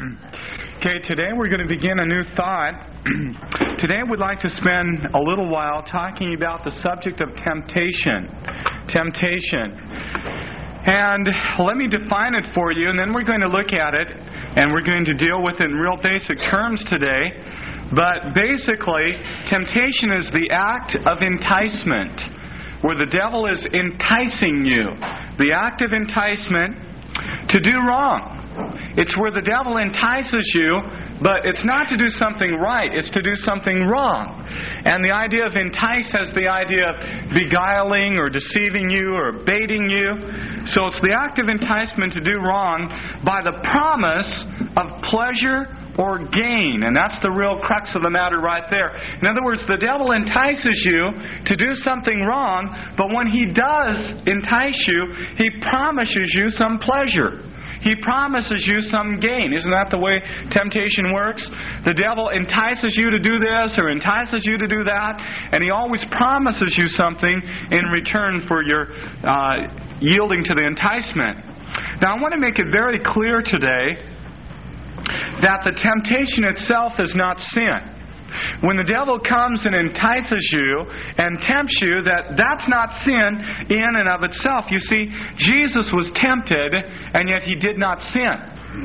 Okay, today we're going to begin a new thought. Today we'd like to spend a little while talking about the subject of temptation. Temptation. And let me define it for you, and then we're going to look at it, and we're going to deal with it in real basic terms today. But basically, temptation is the act of enticement, where the devil is enticing you. The act of enticement to do wrong. It's where the devil entices you, but it's not to do something right, it's to do something wrong. And the idea of entice has the idea of beguiling or deceiving you or baiting you. So it's the act of enticement to do wrong by the promise of pleasure or gain. And that's the real crux of the matter right there. In other words, the devil entices you to do something wrong, but when he does entice you, he promises you some pleasure. He promises you some gain. Isn't that the way temptation works? The devil entices you to do this or entices you to do that, and he always promises you something in return for your yielding to the enticement. Now, I want to make it very clear today that the temptation itself is not sin. When the devil comes and entices you and tempts you, that's not sin in and of itself. You see, Jesus was tempted, and yet He did not sin.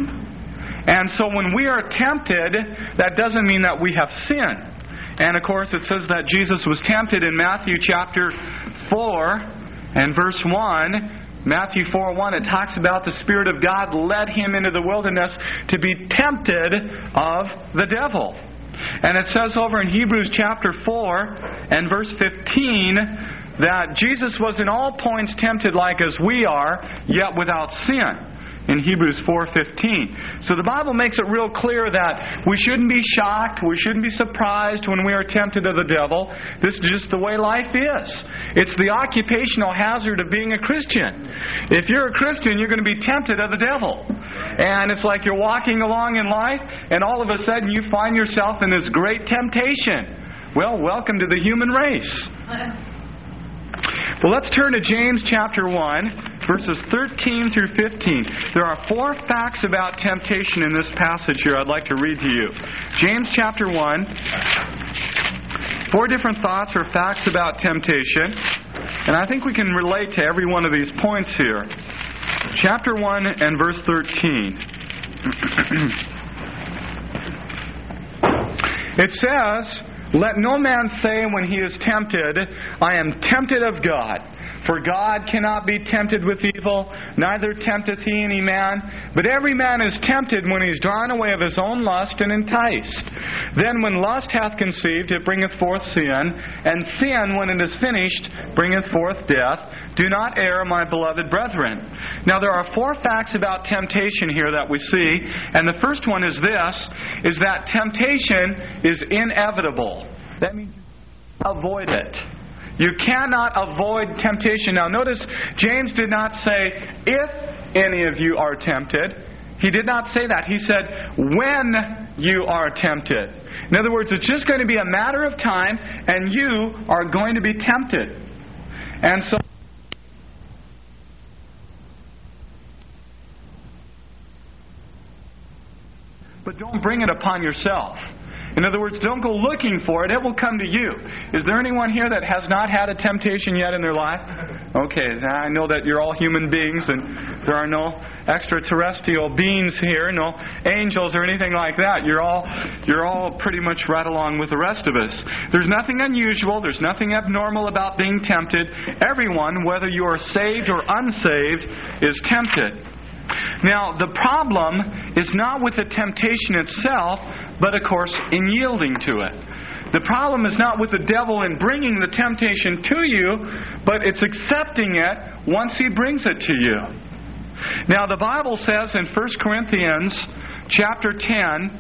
And so when we are tempted, that doesn't mean that we have sinned. And of course, it says that Jesus was tempted in Matthew chapter 4 and verse 1. Matthew 4:1, it talks about the Spirit of God led Him into the wilderness to be tempted of the devil. And it says over in Hebrews chapter 4 and verse 15 that Jesus was in all points tempted like as we are, yet without sin. In Hebrews 4:15. So the Bible makes it real clear that we shouldn't be shocked, we shouldn't be surprised when we are tempted of the devil. This is just the way life is. It's the occupational hazard of being a Christian. If you're a Christian, you're going to be tempted of the devil. And it's like you're walking along in life, and all of a sudden you find yourself in this great temptation. Well, welcome to the human race. Well, let's turn to James chapter 1, verses 13 through 15. There are 4 facts about temptation in this passage here I'd like to read to you. James chapter 1, 4 different thoughts or facts about temptation. And I think we can relate to every one of these points here. Chapter 1 and verse 13. It says, "Let no man say when he is tempted, I am tempted of God. For God cannot be tempted with evil, neither tempteth He any man. But every man is tempted when he is drawn away of his own lust and enticed. Then when lust hath conceived, it bringeth forth sin. And sin, when it is finished, bringeth forth death. Do not err, my beloved brethren." Now there are 4 facts about temptation here that we see. And the first one is this, is that temptation is inevitable. That means avoid it. You cannot avoid temptation. Now notice, James did not say, if any of you are tempted. He did not say that. He said, when you are tempted. In other words, it's just going to be a matter of time, and you are going to be tempted. And so, but don't bring it upon yourself. In other words, don't go looking for it. It will come to you. Is there anyone here that has not had a temptation yet in their life? Okay, I know that you're all human beings and there are no extraterrestrial beings here, no angels or anything like that. You're all pretty much right along with the rest of us. There's nothing unusual. There's nothing abnormal about being tempted. Everyone, whether you are saved or unsaved, is tempted. Now, the problem is not with the temptation itself, but of course in yielding to it. The problem is not with the devil in bringing the temptation to you, but it's accepting it once he brings it to you. Now, the Bible says in 1 Corinthians chapter 10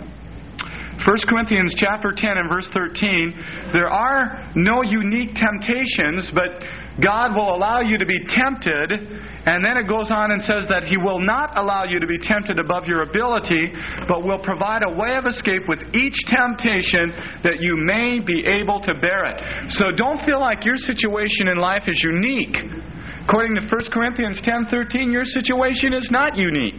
and verse 13, there are no unique temptations, but God will allow you to be tempted, and then it goes on and says that He will not allow you to be tempted above your ability, but will provide a way of escape with each temptation that you may be able to bear it. So don't feel like your situation in life is unique. According to 1 Corinthians 10:13, your situation is not unique.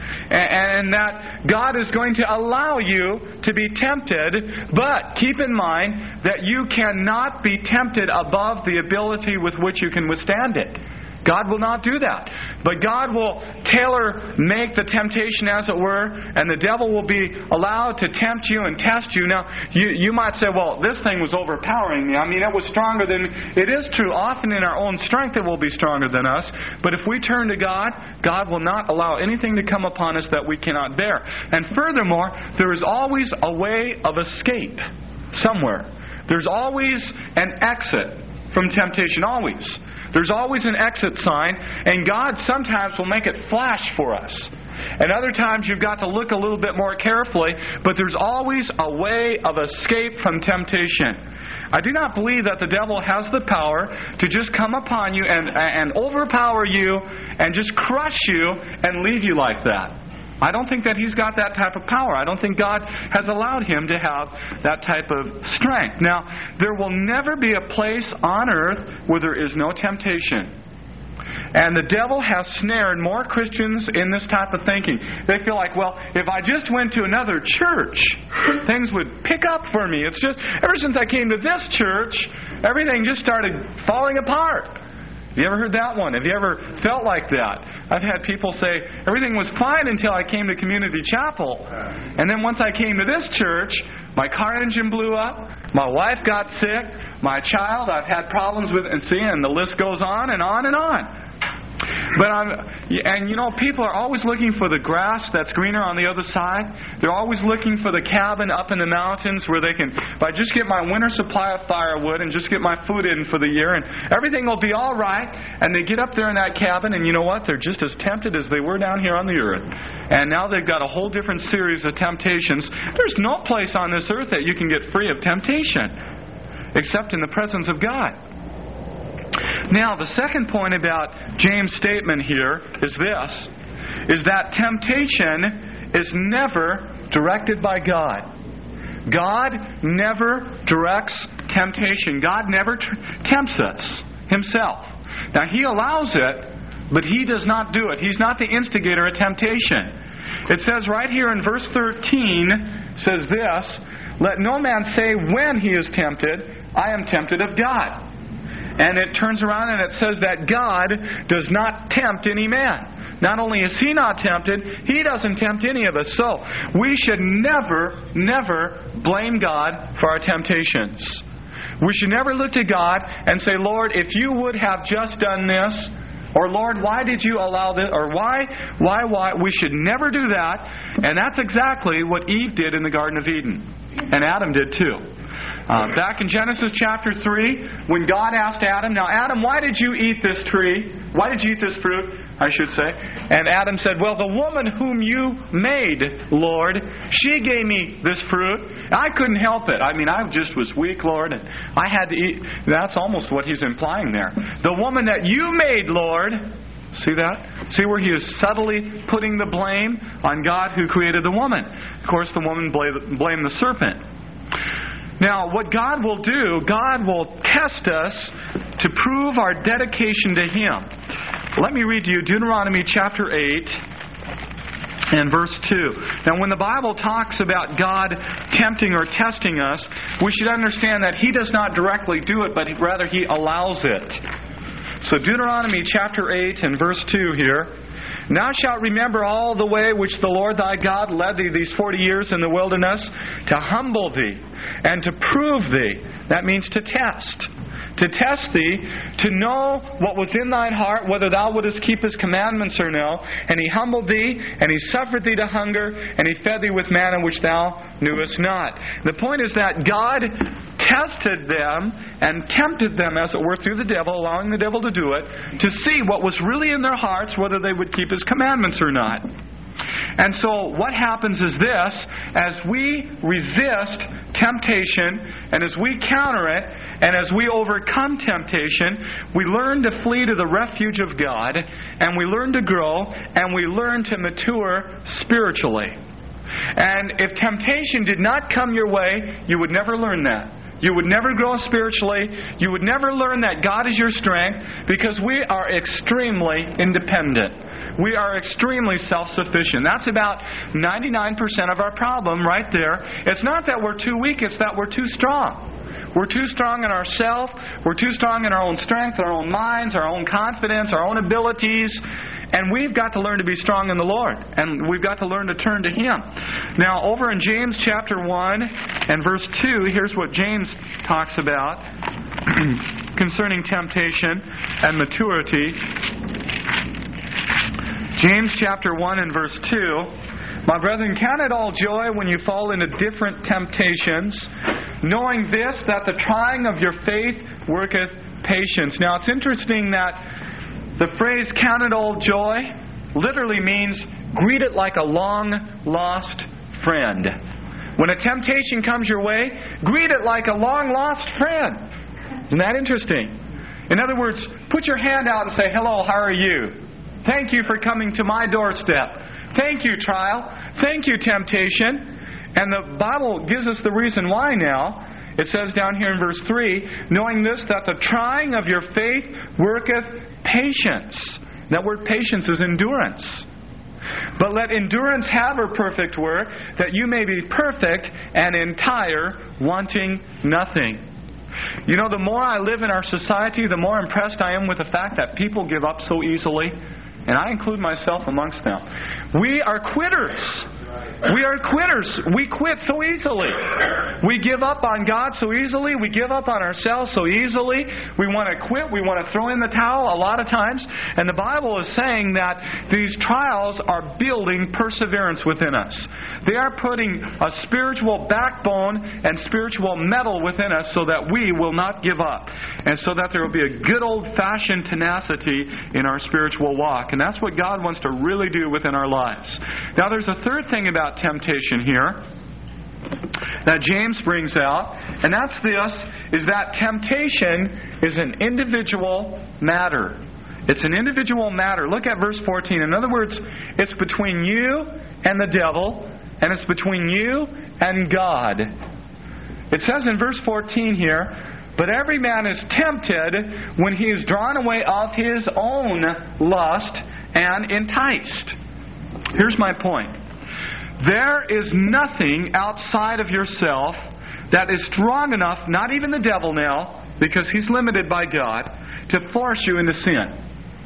And that God is going to allow you to be tempted, but keep in mind that you cannot be tempted above the ability with which you can withstand it. God will not do that. But God will tailor-make the temptation, as it were, and the devil will be allowed to tempt you and test you. Now, you might say, well, this thing was overpowering me. I mean, it was stronger than me. It is true. Often in our own strength it will be stronger than us. But if we turn to God, God will not allow anything to come upon us that we cannot bear. And furthermore, there is always a way of escape somewhere. There's always an exit from temptation. Always. There's always an exit sign, and God sometimes will make it flash for us. And other times you've got to look a little bit more carefully, but there's always a way of escape from temptation. I do not believe that the devil has the power to just come upon you and overpower you and just crush you and leave you like that. I don't think that he's got that type of power. I don't think God has allowed him to have that type of strength. Now, there will never be a place on earth where there is no temptation. And the devil has snared more Christians in this type of thinking. They feel like, well, if I just went to another church, things would pick up for me. It's just, ever since I came to this church, everything just started falling apart. Have you ever heard that one? Have you ever felt like that? I've had people say, everything was fine until I came to Community Chapel. And then once I came to this church, my car engine blew up, my wife got sick, my child, I've had problems with, and the list goes on and on and on. People are always looking for the grass that's greener on the other side. They're always looking for the cabin up in the mountains where they can, if I just get my winter supply of firewood and just get my food in for the year, and everything will be all right. And they get up there in that cabin, and you know what? They're just as tempted as they were down here on the earth. And now they've got a whole different series of temptations. There's no place on this earth that you can get free of temptation except in the presence of God. Now, the second point about James' statement here is this, is that temptation is never directed by God. God never directs temptation. God never tempts us himself. Now, he allows it, but he does not do it. He's not the instigator of temptation. It says right here in verse 13, says this, let no man say when he is tempted, I am tempted of God. And it turns around and it says that God does not tempt any man. Not only is he not tempted, he doesn't tempt any of us. So we should never, never blame God for our temptations. We should never look to God and say, Lord, if you would have just done this, or Lord, why did you allow this, or why? We should never do that. And that's exactly what Eve did in the Garden of Eden. And Adam did too. Back in Genesis chapter 3, when God asked Adam, now Adam, why did you eat this tree? Why did you eat this fruit, I should say? And Adam said, well, the woman whom you made, Lord, she gave me this fruit. I couldn't help it. I mean, I just was weak, Lord, and I had to eat. That's almost what he's implying there. The woman that you made, Lord. See that? See where he is subtly putting the blame on God who created the woman. Of course, the woman blamed the serpent. Now, what God will do, God will test us to prove our dedication to him. Let me read to you Deuteronomy chapter 8 and verse 2. Now, when the Bible talks about God tempting or testing us, we should understand that he does not directly do it, but rather he allows it. So Deuteronomy chapter 8 and verse 2 here. Thou shalt remember all the way which the Lord thy God led thee these 40 years in the wilderness, to humble thee and to prove thee. That means to test. To test thee, to know what was in thine heart, whether thou wouldest keep his commandments or no. And he humbled thee, and he suffered thee to hunger, and he fed thee with manna which thou knewest not. The point is that God tested them and tempted them, as it were, through the devil, allowing the devil to do it, to see what was really in their hearts, whether they would keep his commandments or not. And so what happens is this, as we resist temptation, and as we counter it, and as we overcome temptation, we learn to flee to the refuge of God, and we learn to grow, and we learn to mature spiritually. And if temptation did not come your way, you would never learn that. You would never grow spiritually. You would never learn that God is your strength, because we are extremely independent. We are extremely self-sufficient. That's about 99% of our problem right there. It's not that we're too weak, it's that we're too strong. We're too strong in ourselves. We're too strong in our own strength, our own minds, our own confidence, our own abilities. And we've got to learn to be strong in the Lord. And we've got to learn to turn to Him. Now, over in James chapter 1 and verse 2, here's what James talks about concerning temptation and maturity. James chapter 1 and verse 2. My brethren, count it all joy when you fall into different temptations, knowing this, that the trying of your faith worketh patience. Now, it's interesting that the phrase count it all joy literally means greet it like a long-lost friend. When a temptation comes your way, greet it like a long-lost friend. Isn't that interesting? In other words, put your hand out and say, hello, how are you? Thank you for coming to my doorstep. Thank you, trial. Thank you, temptation. And the Bible gives us the reason why now. It says down here in verse 3, knowing this, that the trying of your faith worketh patience. That word patience is endurance. But let endurance have her perfect work, that you may be perfect and entire, wanting nothing. You know, the more I live in our society, the more impressed I am with the fact that people give up so easily. And I include myself amongst them. We are quitters. We are quitters. We quit so easily. We give up on God so easily. We give up on ourselves so easily. We want to quit. We want to throw in the towel a lot of times. And the Bible is saying that these trials are building perseverance within us. They are putting a spiritual backbone and spiritual metal within us so that we will not give up. And so that there will be a good old-fashioned tenacity in our spiritual walk. And that's what God wants to really do within our lives. Now, there's a third thing about temptation here that James brings out, and that's this, is that temptation is an individual matter. It's an individual matter. Look at verse 14. In other words, it's between you and the devil, and it's between you and God. It says in verse 14 here, but every man is tempted when he is drawn away of his own lust and enticed. Here's my point. There is nothing outside of yourself that is strong enough, not even the devil now, because he's limited by God, to force you into sin.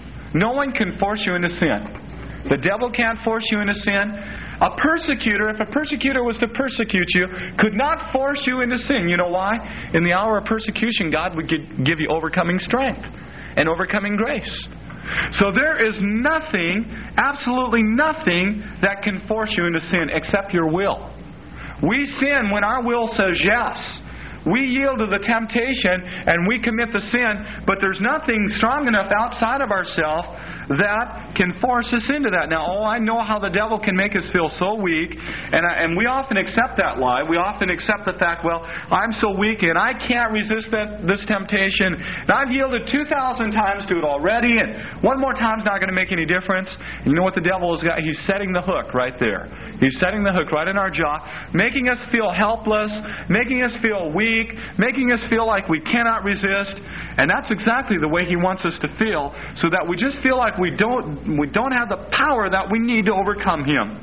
No one can force you into sin. The devil can't force you into sin. A persecutor, if a persecutor was to persecute you, could not force you into sin. You know why? In the hour of persecution, God would give you overcoming strength and overcoming grace. So there is nothing, absolutely nothing, that can force you into sin except your will. We sin when our will says yes. We yield to the temptation and we commit the sin, but there's nothing strong enough outside of ourselves that can force us into that. Now, I know how the devil can make us feel so weak, and we often accept that lie. We often accept the fact, well, I'm so weak and I can't resist this temptation. And I've yielded 2,000 times to it already, and one more time's not going to make any difference. And you know what the devil has got? He's setting the hook right there. He's setting the hook right in our jaw, making us feel helpless, making us feel weak, making us feel like we cannot resist. And that's exactly the way he wants us to feel, so that we just feel like we don't have the power that we need to overcome him.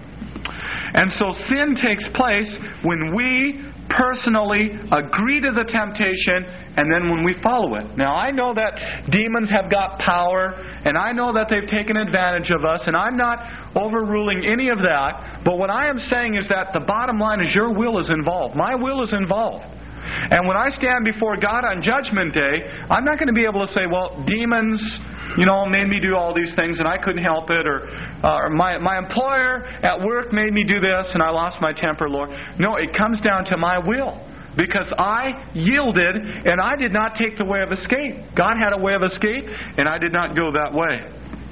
And so sin takes place when we personally agree to the temptation and then when we follow it. Now, I know that demons have got power, and I know that they've taken advantage of us, and I'm not overruling any of that. But what I am saying is that the bottom line is your will is involved. My will is involved. And when I stand before God on Judgment Day, I'm not going to be able to say, well, demons, made me do all these things and I couldn't help it, or my employer at work made me do this and I lost my temper, Lord. No, it comes down to my will. Because I yielded and I did not take the way of escape. God had a way of escape and I did not go that way.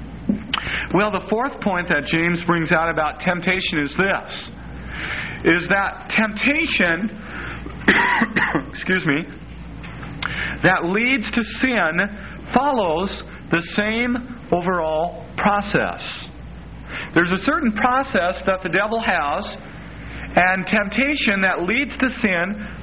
Well, the fourth point that James brings out about temptation is this. Is that temptation that leads to sin follows the same overall process. There's a certain process that the devil has, and temptation that leads to sin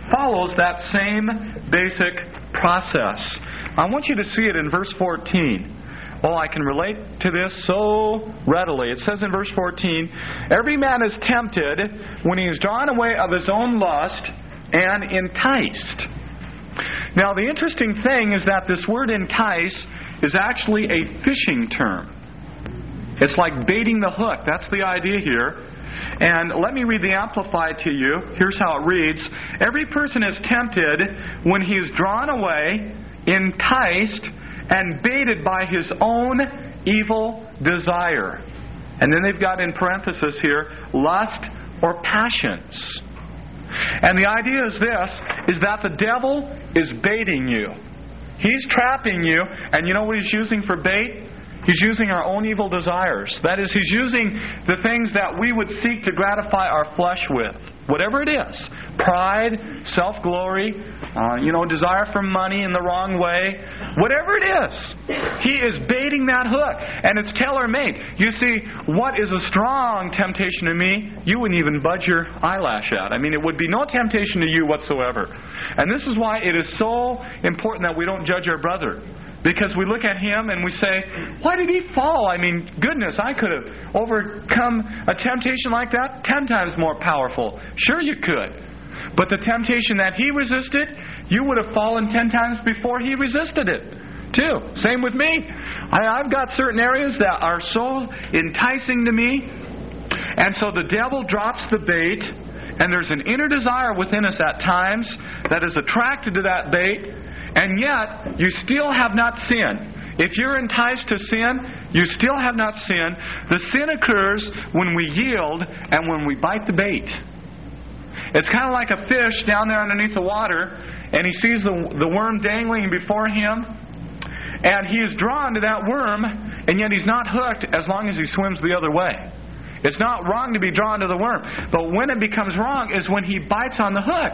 follows that same basic process. I want you to see it in verse 14. Well, I can relate to this so readily. It says in verse 14, "Every man is tempted when he is drawn away of his own lust and enticed." Now, the interesting thing is that this word entice is actually a fishing term. It's like baiting the hook. That's the idea here. And let me read the Amplified to you. Here's how it reads. "Every person is tempted when he is drawn away, enticed, and baited by his own evil desire." And then they've got in parenthesis here, lust or passions. And the idea is this, is that the devil is baiting you. He's trapping you, and you know what he's using for bait? He's using our own evil desires. That is, he's using the things that we would seek to gratify our flesh with. Whatever it is. Pride, self-glory, desire for money in the wrong way. Whatever it is. He is baiting that hook. And it's tailor-made. You see, what is a strong temptation to me, you wouldn't even budge your eyelash at. I mean, it would be no temptation to you whatsoever. And this is why it is so important that we don't judge our brother. Because we look at him and we say, why did he fall? I mean, goodness, I could have overcome a temptation like that 10 times more powerful. Sure you could. But the temptation that he resisted, you would have fallen 10 times before he resisted it, too. Same with me. I've got certain areas that are so enticing to me. And so the devil drops the bait, and there's an inner desire within us at times that is attracted to that bait. And yet, you still have not sinned. If you're enticed to sin, you still have not sinned. The sin occurs when we yield and when we bite the bait. It's kind of like a fish down there underneath the water, and he sees the worm dangling before him, and he is drawn to that worm, and yet he's not hooked as long as he swims the other way. It's not wrong to be drawn to the worm, but when it becomes wrong is when he bites on the hook.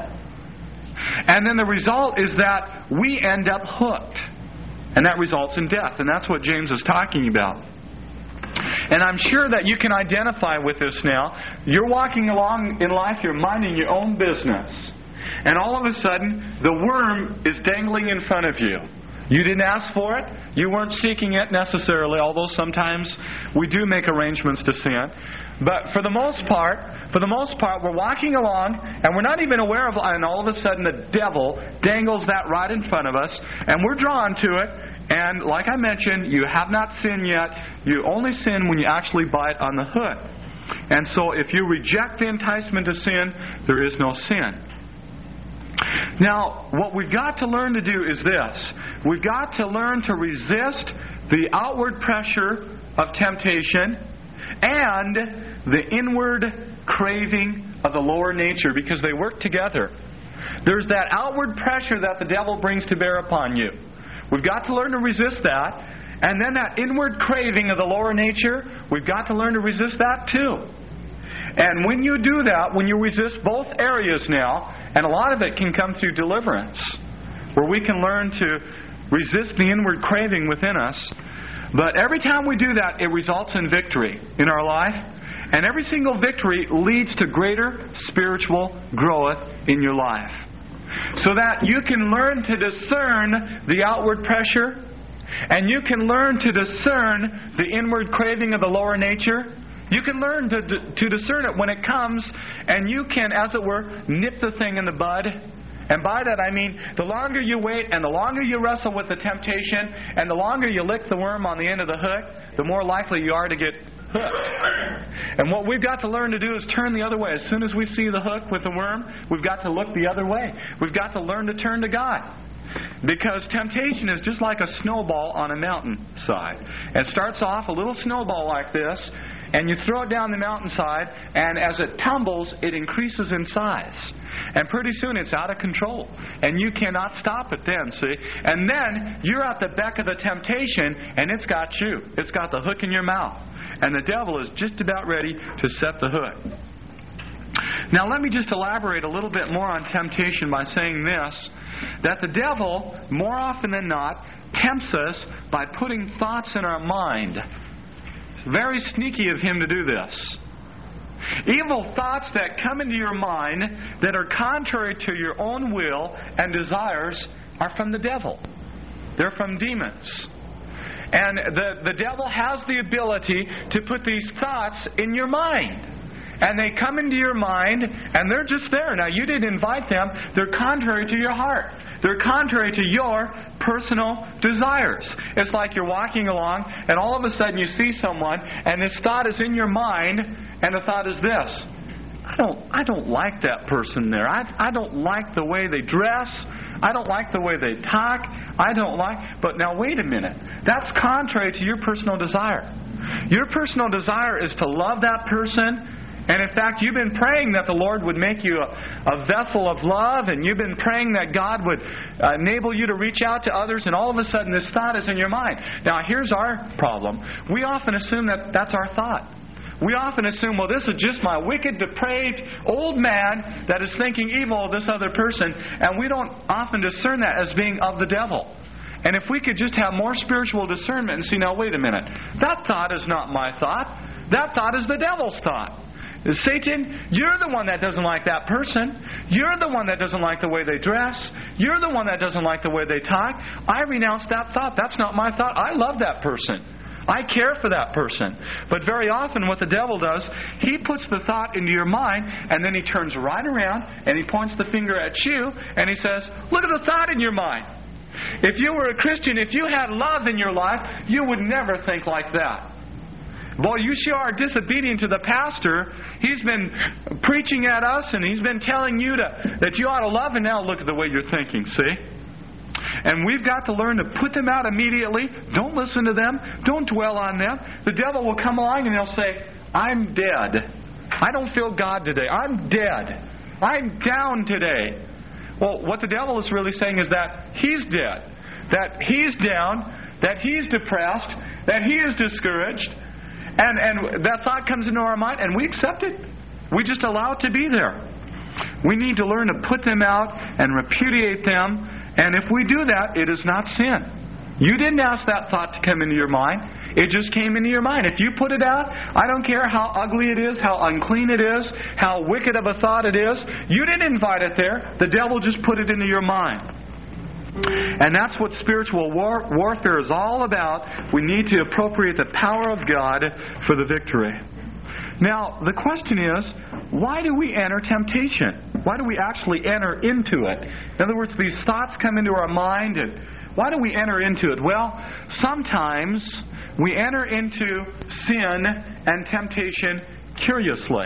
And then the result is that we end up hooked. And that results in death. And that's what James is talking about. And I'm sure that you can identify with this now. You're walking along in life, you're minding your own business. And all of a sudden, the worm is dangling in front of you. You didn't ask for it. You weren't seeking it necessarily, although sometimes we do make arrangements to sin. But for the most part, we're walking along, and we're not even aware of it, and all of a sudden the devil dangles that right in front of us, and we're drawn to it. And like I mentioned, you have not sinned yet. You only sin when you actually bite on the hook. And so if you reject the enticement to sin, there is no sin. Now, what we've got to learn to do is this. We've got to learn to resist the outward pressure of temptation and the inward craving of the lower nature, because they work together. There's that outward pressure that the devil brings to bear upon you. We've got to learn to resist that. And then that inward craving of the lower nature, we've got to learn to resist that too. And when you do that, when you resist both areas now, and a lot of it can come through deliverance, where we can learn to resist the inward craving within us. But every time we do that, it results in victory in our life. And every single victory leads to greater spiritual growth in your life. So that you can learn to discern the outward pressure, and you can learn to discern the inward craving of the lower nature. You can learn to discern it when it comes, and you can, as it were, nip the thing in the bud. And by that I mean, the longer you wait and the longer you wrestle with the temptation and the longer you lick the worm on the end of the hook, the more likely you are to get hooked. And what we've got to learn to do is turn the other way. As soon as we see the hook with the worm, we've got to look the other way. We've got to learn to turn to God. Because temptation is just like a snowball on a mountainside. It starts off a little snowball like this, and you throw it down the mountainside, and as it tumbles, it increases in size. And pretty soon it's out of control. And you cannot stop it then, see? And then you're at the beck of the temptation, and it's got you. It's got the hook in your mouth. And the devil is just about ready to set the hook. Now let me just elaborate a little bit more on temptation by saying this, that the devil, more often than not, tempts us by putting thoughts in our mind. It's very sneaky of him to do this. Evil thoughts that come into your mind that are contrary to your own will and desires are from the devil. They're from demons. And the devil has the ability to put these thoughts in your mind. And they come into your mind, and they're just there. Now, you didn't invite them. They're contrary to your heart. They're contrary to your personal desires. It's like you're walking along, and all of a sudden you see someone, and this thought is in your mind, and the thought is this: I don't like that person there. I don't like the way they dress. I don't like the way they talk. I don't like... But now, wait a minute. That's contrary to your personal desire. Your personal desire is to love that person. And in fact, you've been praying that the Lord would make you a vessel of love, and you've been praying that God would enable you to reach out to others, and all of a sudden this thought is in your mind. Now, here's our problem. We often assume that that's our thought. We often assume, well, this is just my wicked, depraved old man that is thinking evil of this other person, and we don't often discern that as being of the devil. And if we could just have more spiritual discernment and see, now, wait a minute, that thought is not my thought. That thought is the devil's thought. Satan, you're the one that doesn't like that person. You're the one that doesn't like the way they dress. You're the one that doesn't like the way they talk. I renounce that thought. That's not my thought. I love that person. I care for that person. But very often what the devil does, he puts the thought into your mind, and then he turns right around and he points the finger at you and he says, look at the thought in your mind. If you were a Christian, if you had love in your life, you would never think like that. Boy, you sure are disobedient to the pastor. He's been preaching at us, and he's been telling you that you ought to love, and now look at the way you're thinking, see? And we've got to learn to put them out immediately. Don't listen to them. Don't dwell on them. The devil will come along and he'll say, I'm dead. I don't feel God today. I'm dead. I'm down today. Well, what the devil is really saying is that he's dead. That he's down. That he's depressed. That he is discouraged. And that thought comes into our mind, and we accept it. We just allow it to be there. We need to learn to put them out and repudiate them. And if we do that, it is not sin. You didn't ask that thought to come into your mind. It just came into your mind. If you put it out, I don't care how ugly it is, how unclean it is, how wicked of a thought it is. You didn't invite it there. The devil just put it into your mind. And that's what spiritual warfare is all about. We need to appropriate the power of God for the victory. Now, the question is, why do we enter temptation? Why do we actually enter into it? In other words, these thoughts come into our mind, and why do we enter into it? Well, sometimes we enter into sin and temptation curiously.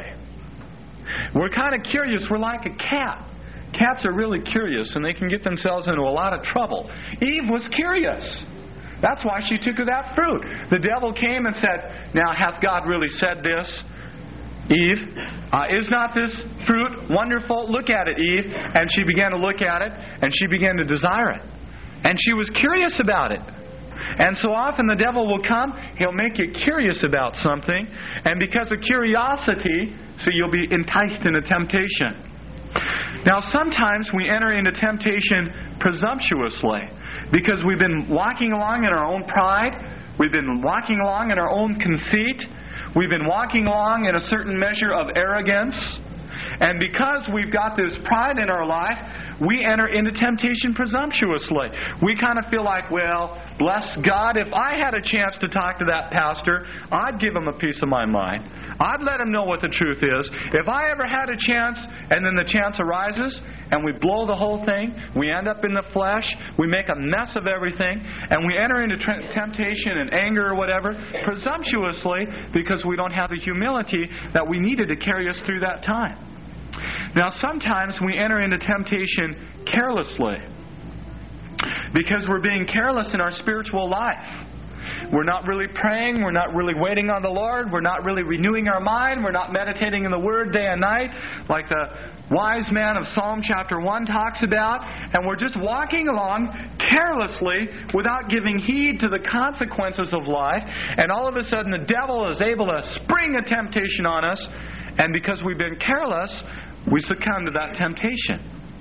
We're kind of curious. We're like a cat. Cats are really curious, and they can get themselves into a lot of trouble. Eve was curious. That's why she took of that fruit. The devil came and said, now, hath God really said this? Eve, is not this fruit wonderful? Look at it, Eve. And she began to look at it, and she began to desire it. And she was curious about it. And so often the devil will come, he'll make you curious about something, and because of curiosity, so you'll be enticed into temptation. Now, sometimes we enter into temptation presumptuously because we've been walking along in our own pride. We've been walking along in our own conceit. We've been walking along in a certain measure of arrogance. And because we've got this pride in our life, we enter into temptation presumptuously. We kind of feel like, well, bless God, if I had a chance to talk to that pastor, I'd give him a piece of my mind. I'd let him know what the truth is. If I ever had a chance, and then the chance arises, and we blow the whole thing, we end up in the flesh, we make a mess of everything, and we enter into temptation and anger or whatever, presumptuously, because we don't have the humility that we needed to carry us through that time. Now, sometimes we enter into temptation carelessly because we're being careless in our spiritual life. We're not really praying. We're not really waiting on the Lord. We're not really renewing our mind. We're not meditating in the Word day and night like the wise man of Psalm chapter 1 talks about. And we're just walking along carelessly without giving heed to the consequences of life. And all of a sudden the devil is able to spring a temptation on us. And because we've been careless, we succumb to that temptation.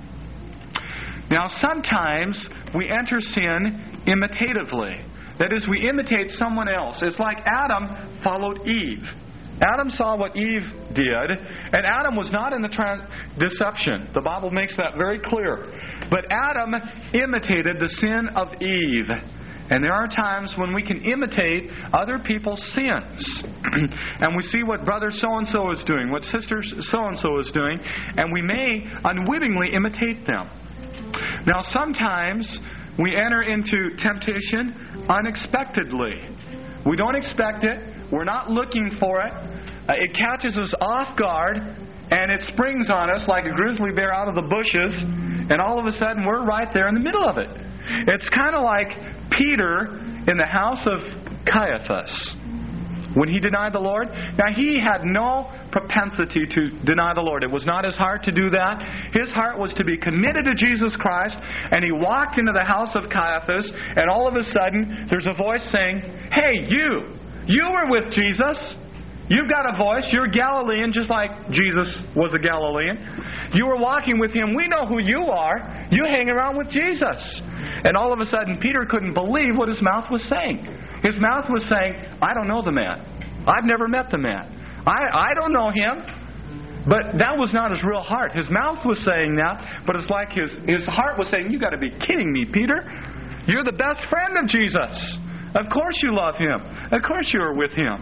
Now, sometimes we enter sin imitatively. That is, we imitate someone else. It's like Adam followed Eve. Adam saw what Eve did, and Adam was not in the deception. The Bible makes that very clear. But Adam imitated the sin of Eve. And there are times when we can imitate other people's sins. And we see what brother so-and-so is doing, what sister so-and-so is doing, and we may unwittingly imitate them. Now, sometimes we enter into temptation unexpectedly. We don't expect it. We're not looking for it. It catches us off guard, and it springs on us like a grizzly bear out of the bushes, and all of a sudden we're right there in the middle of it. It's kind of like Peter in the house of Caiaphas when he denied the Lord. Now, he had no propensity to deny the Lord. It was not his heart to do that. His heart was to be committed to Jesus Christ, and he walked into the house of Caiaphas, and all of a sudden there's a voice saying, "Hey, you were with Jesus. You've got a voice. You're Galilean, just like Jesus was a Galilean. You were walking with him. We know who you are. You hang around with Jesus." And all of a sudden, Peter couldn't believe what his mouth was saying. His mouth was saying, "I don't know the man. I've never met the man. I don't know him." But that was not his real heart. His mouth was saying that, but it's like his heart was saying, "You got to be kidding me, Peter. You're the best friend of Jesus. Of course you love him. Of course you are with him."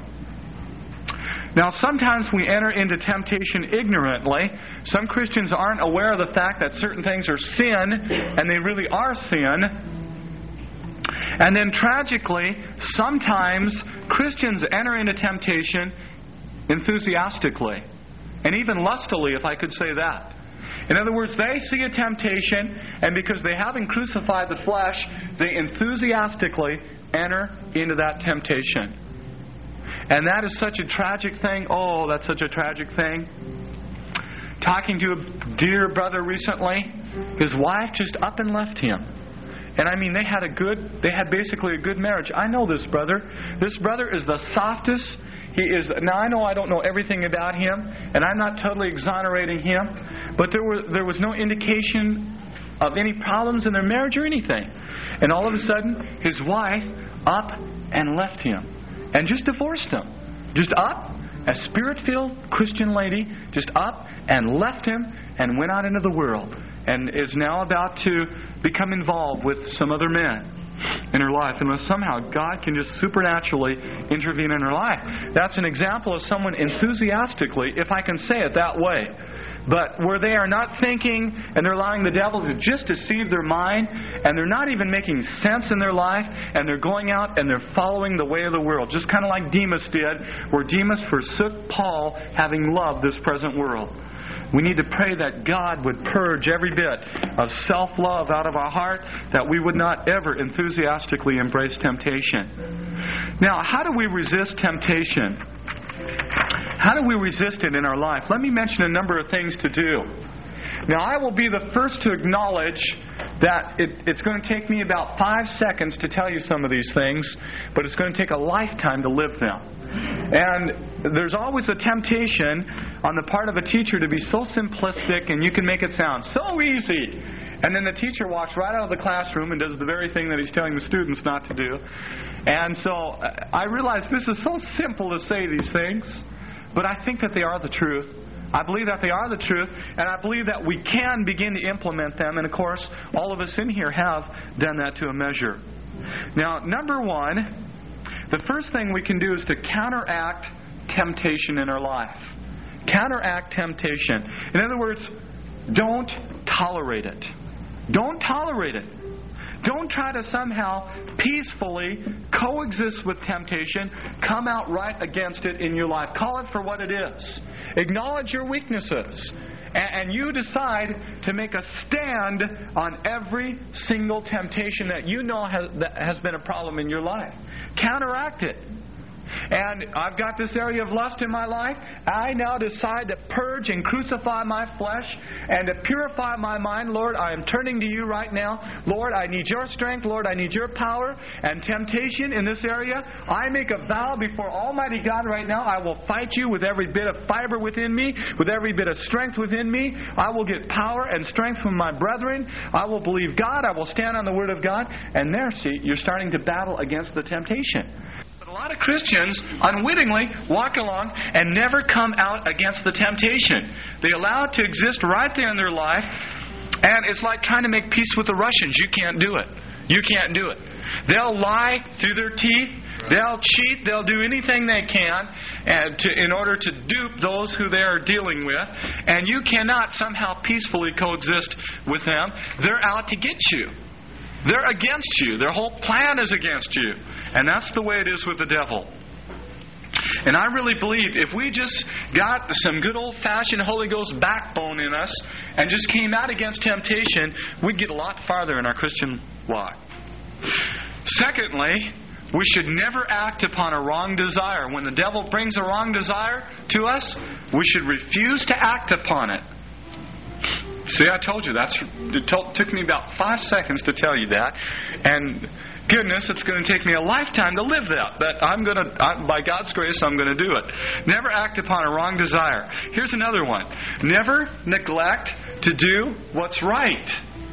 Now, sometimes we enter into temptation ignorantly. Some Christians aren't aware of the fact that certain things are sin, and they really are sin. And then tragically, sometimes Christians enter into temptation enthusiastically, and even lustily, if I could say that. In other words, they see a temptation, and because they haven't crucified the flesh, they enthusiastically enter into that temptation. And that is such a tragic thing. Oh, that's such a tragic thing. Talking to a dear brother recently, his wife just up and left him. And I mean, they had basically a good marriage. I know this brother. This brother is the softest. He is. Now, I know I don't know everything about him, and I'm not totally exonerating him, but there was no indication of any problems in their marriage or anything. And all of a sudden, his wife up and left him. And just divorced him. Just up, a Spirit-filled Christian lady, just up and left him and went out into the world. And is now about to become involved with some other men in her life. And somehow God can just supernaturally intervene in her life. That's an example of someone enthusiastically, if I can say it that way. But where they are not thinking, and they're allowing the devil to just deceive their mind, and they're not even making sense in their life, and they're going out and they're following the way of the world. Just kind of like Demas did, where Demas forsook Paul, having loved this present world. We need to pray that God would purge every bit of self-love out of our heart, that we would not ever enthusiastically embrace temptation. Now, how do we resist temptation? How do we resist it in our life? Let me mention a number of things to do. Now, I will be the first to acknowledge that it's going to take me about 5 seconds to tell you some of these things, but it's going to take a lifetime to live them. And there's always a temptation on the part of a teacher to be so simplistic, and you can make it sound so easy. And then the teacher walks right out of the classroom and does the very thing that he's telling the students not to do. And so I realize this is so simple to say these things, but I think that they are the truth. I believe that they are the truth, and I believe that we can begin to implement them. And of course, all of us in here have done that to a measure. Now, number one, the first thing we can do is to counteract temptation in our life. Counteract temptation. In other words, don't tolerate it. Don't tolerate it. Don't try to somehow peacefully coexist with temptation. Come out right against it in your life. Call it for what it is. Acknowledge your weaknesses. And you decide to make a stand on every single temptation that you know has been a problem in your life. Counteract it. And I've got this area of lust in my life. I now decide to purge and crucify my flesh and to purify my mind. Lord, I am turning to you right now. Lord, I need your strength. Lord, I need your power. And temptation in this area, I make a vow before Almighty God right now. I will fight you with every bit of fiber within me, with every bit of strength within me. I will get power and strength from my brethren. I will believe God. I will stand on the Word of God. And there, see, you're starting to battle against the temptation. But a a lot of Christians unwittingly walk along and never come out against the temptation. They allow it to exist right there in their life, and it's like trying to make peace with the Russians. You can't do it. You can't do it. They'll lie through their teeth. They'll cheat. They'll do anything they can in order to dupe those who they are dealing with. And you cannot somehow peacefully coexist with them. They're out to get you. They're against you. Their whole plan is against you. And that's the way it is with the devil. And I really believe if we just got some good old-fashioned Holy Ghost backbone in us and just came out against temptation, we'd get a lot farther in our Christian walk. Secondly, we should never act upon a wrong desire. When the devil brings a wrong desire to us, we should refuse to act upon it. See, I told you, it took me about 5 seconds to tell you that. And goodness, it's going to take me a lifetime to live that. But by God's grace, I'm going to do it. Never act upon a wrong desire. Here's another one. Never neglect to do what's right.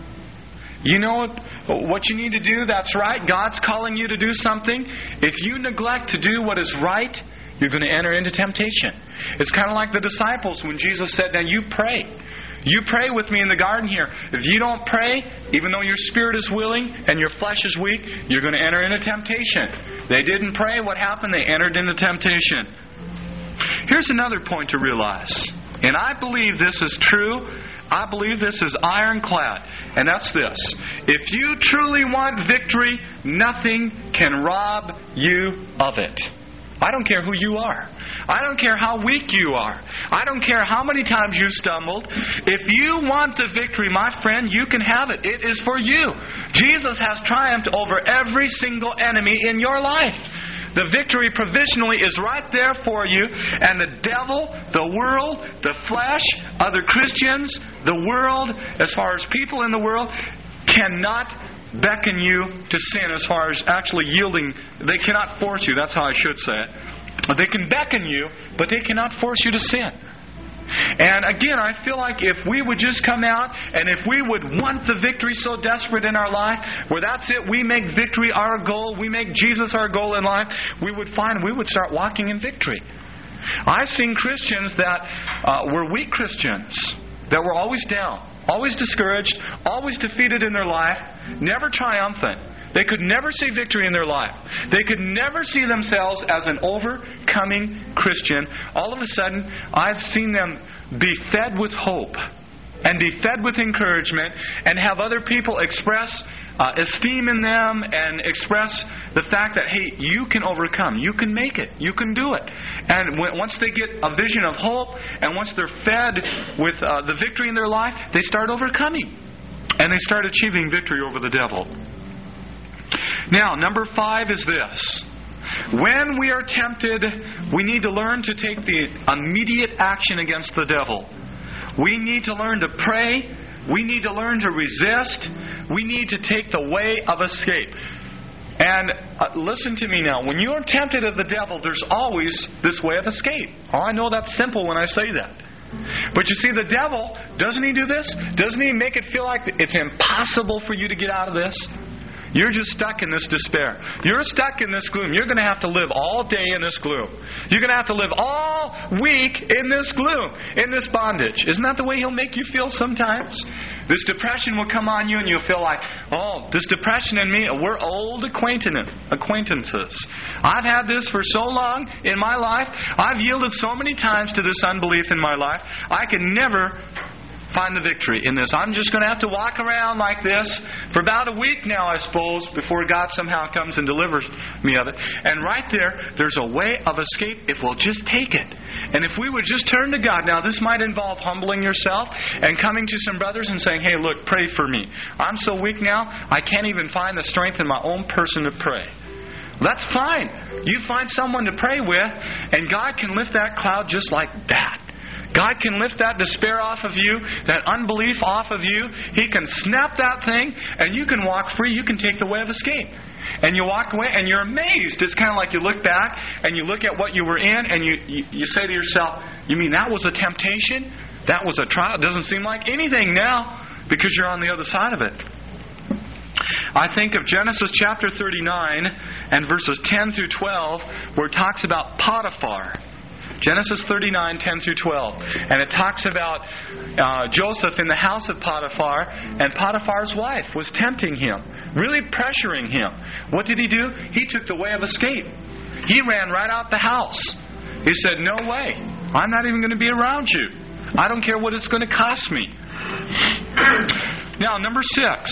You know what you need to do, that's right. God's calling you to do something. If you neglect to do what is right, you're going to enter into temptation. It's kind of like the disciples when Jesus said, now you pray. You pray with me in the garden here. If you don't pray, even though your spirit is willing and your flesh is weak, you're going to enter into temptation. They didn't pray. What happened? They entered into temptation. Here's another point to realize. And I believe this is true. I believe this is ironclad. And that's this. If you truly want victory, nothing can rob you of it. I don't care who you are. I don't care how weak you are. I don't care how many times you stumbled. If you want the victory, my friend, you can have it. It is for you. Jesus has triumphed over every single enemy in your life. The victory provisionally is right there for you. And the devil, the world, the flesh, other Christians, the world, as far as people in the world, cannot beckon you to sin as far as actually yielding. They cannot force you. That's how I should say it. They can beckon you, but they cannot force you to sin. And again, I feel like if we would just come out and if we would want the victory so desperate in our life, where that's it, we make victory our goal, we make Jesus our goal in life, we would start walking in victory. I've seen Christians that were weak Christians, that were always down, always discouraged, always defeated in their life, never triumphant. They could never see victory in their life. They could never see themselves as an overcoming Christian. All of a sudden, I've seen them be fed with hope and be fed with encouragement and have other people express esteem in them and express the fact that, hey, you can overcome. You can make it. You can do it. And once they get a vision of hope and once they're fed with the victory in their life, they start overcoming. And they start achieving victory over the devil. Now, number 5 is this. When we are tempted, we need to learn to take the immediate action against the devil. We need to learn to pray. We need to learn to resist. We need to take the way of escape. And listen to me now. When you are tempted of the devil, there's always this way of escape. Oh, I know that's simple when I say that. But you see, the devil, doesn't he do this? Doesn't he make it feel like it's impossible for you to get out of this? You're just stuck in this despair. You're stuck in this gloom. You're going to have to live all day in this gloom. You're going to have to live all week in this gloom, in this bondage. Isn't that the way he'll make you feel sometimes? This depression will come on you and you'll feel like, oh, this depression and me, we're old acquaintances. I've had this for so long in my life. I've yielded so many times to this unbelief in my life. I can never find the victory in this. I'm just going to have to walk around like this for about a week now, I suppose, before God somehow comes and delivers me of it. And right there's a way of escape if we'll just take it. And if we would just turn to God. Now, this might involve humbling yourself and coming to some brothers and saying, hey, look, pray for me. I'm so weak now, I can't even find the strength in my own person to pray. That's fine. You find someone to pray with, and God can lift that cloud just like that. God can lift that despair off of you, that unbelief off of you. He can snap that thing, and you can walk free. You can take the way of escape. And you walk away, and you're amazed. It's kind of like you look back, and you look at what you were in, and you say to yourself, you mean that was a temptation? That was a trial? It doesn't seem like anything now, because you're on the other side of it. I think of Genesis chapter 39 and verses 10 through 12, where it talks about Potiphar. Genesis 39, 10 through 12. And it talks about Joseph in the house of Potiphar, and Potiphar's wife was tempting him, really pressuring him. What did he do? He took the way of escape. He ran right out the house. He said, "No way. I'm not even going to be around you. I don't care what it's going to cost me." Now, number six.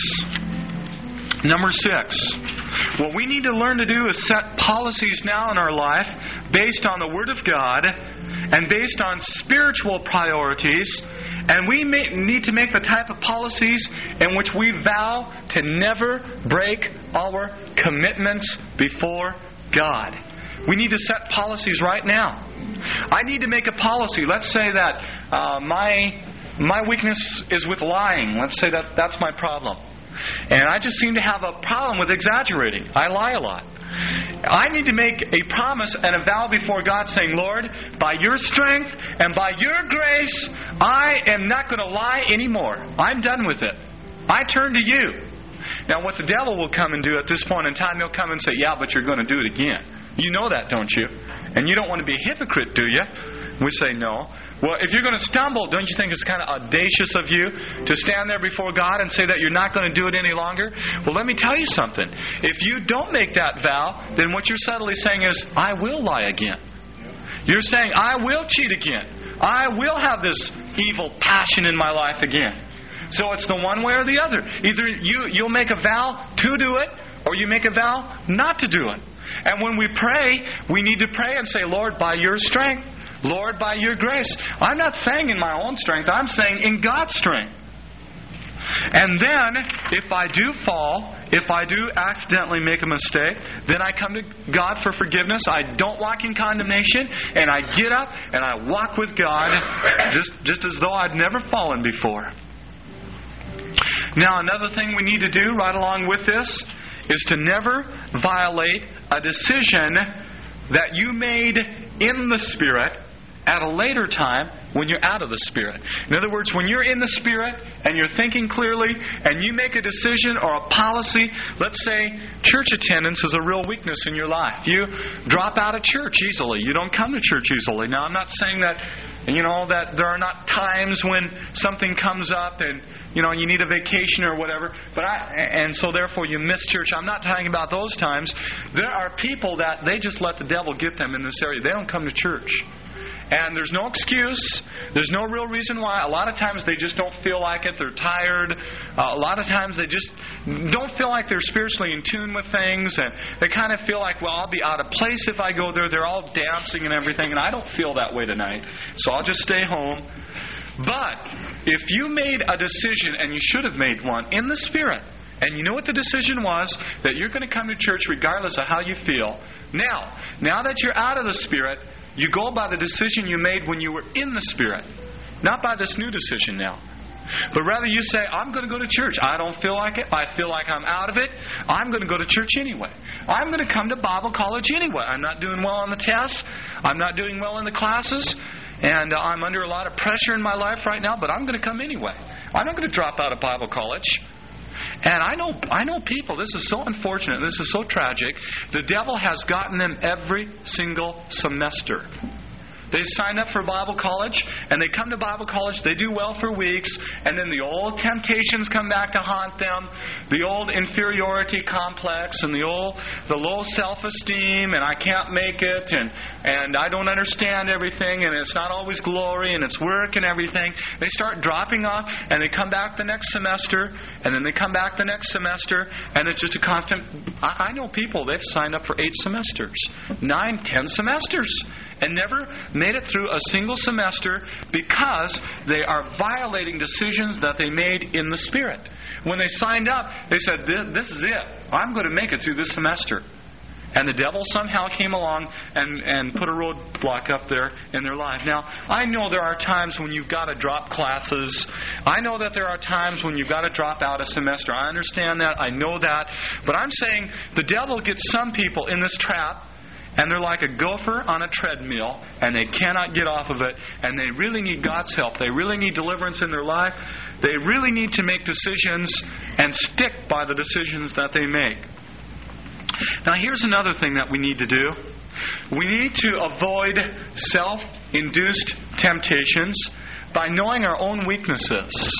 What we need to learn to do is set policies now in our life based on the Word of God and based on spiritual priorities. And we need to make the type of policies in which we vow to never break our commitments before God. We need to set policies right now. I need to make a policy. Let's say that my weakness is with lying. Let's say that's my problem. And I just seem to have a problem with exaggerating. I lie a lot. I need to make a promise and a vow before God saying, "Lord, by your strength and by your grace, I am not going to lie anymore. I'm done with it. I turn to you." Now, what the devil will come and do at this point in time, he'll come and say, "Yeah, but you're going to do it again. You know that, don't you? And you don't want to be a hypocrite, do you?" We say, "No." Well, if you're going to stumble, don't you think it's kind of audacious of you to stand there before God and say that you're not going to do it any longer? Well, let me tell you something. If you don't make that vow, then what you're subtly saying is, "I will lie again." You're saying, "I will cheat again. I will have this evil passion in my life again." So it's the one way or the other. Either you'll make a vow to do it, or you make a vow not to do it. And when we pray, we need to pray and say, "Lord, by your strength, Lord, by your grace." I'm not saying in my own strength. I'm saying in God's strength. And then, if I do fall, if I do accidentally make a mistake, then I come to God for forgiveness. I don't walk in condemnation, and I get up and I walk with God just as though I'd never fallen before. Now, another thing we need to do right along with this is to never violate a decision that you made in the Spirit at a later time when you're out of the Spirit. In other words, when you're in the Spirit and you're thinking clearly and you make a decision or a policy, let's say church attendance is a real weakness in your life. You drop out of church easily. You don't come to church easily. Now, I'm not saying that, that there are not times when something comes up and, you need a vacation or whatever, and so therefore you miss church. I'm not talking about those times. There are people that they just let the devil get them in this area. They don't come to church. And there's no excuse. There's no real reason why. A lot of times they just don't feel like it. They're tired. A lot of times they just don't feel like they're spiritually in tune with things. And they kind of feel like, well, I'll be out of place if I go there. They're all dancing and everything. And I don't feel that way tonight. So I'll just stay home. But if you made a decision, and you should have made one, in the Spirit, and you know what the decision was, that you're going to come to church regardless of how you feel. Now that you're out of the Spirit, you go by the decision you made when you were in the Spirit. Not by this new decision now. But rather you say, "I'm going to go to church. I don't feel like it. I feel like I'm out of it. I'm going to go to church anyway. I'm going to come to Bible college anyway. I'm not doing well on the tests. I'm not doing well in the classes. And I'm under a lot of pressure in my life right now, but I'm going to come anyway. I'm not going to drop out of Bible college." And I know people, this is so unfortunate, this is so tragic, the devil has gotten them every single semester. They sign up for Bible college, and they come to Bible college, they do well for weeks, and then the old temptations come back to haunt them, the old inferiority complex, and the low self-esteem, and I can't make it, and I don't understand everything, and it's not always glory, and it's work and everything. They start dropping off, and they come back the next semester, and then they come back the next semester, and it's just a constant. I know people, they've signed up for 8 semesters, 9, 10 semesters, and never made it through a single semester because they are violating decisions that they made in the Spirit. When they signed up, they said, "This is it. I'm going to make it through this semester." And the devil somehow came along and put a roadblock up there in their life. Now, I know there are times when you've got to drop classes. I know that there are times when you've got to drop out a semester. I understand that. I know that. But I'm saying the devil gets some people in this trap. and they're like a gopher on a treadmill, and they cannot get off of it, and they really need God's help. They really need deliverance in their life. They really need to make decisions and stick by the decisions that they make. Now, here's another thing that we need to do. We need to avoid self-induced temptations by knowing our own weaknesses.